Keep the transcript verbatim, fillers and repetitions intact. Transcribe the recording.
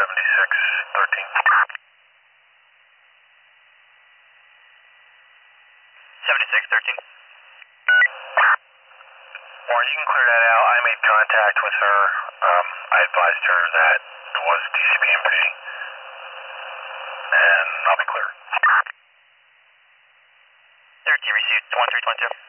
seventy-six thirteen. seventy-six thirteen. Warren, you can clear that out. I made contact with her. Um, I advised her that it was T C P M P, and I'll be clear. thirteen received, one three two zero.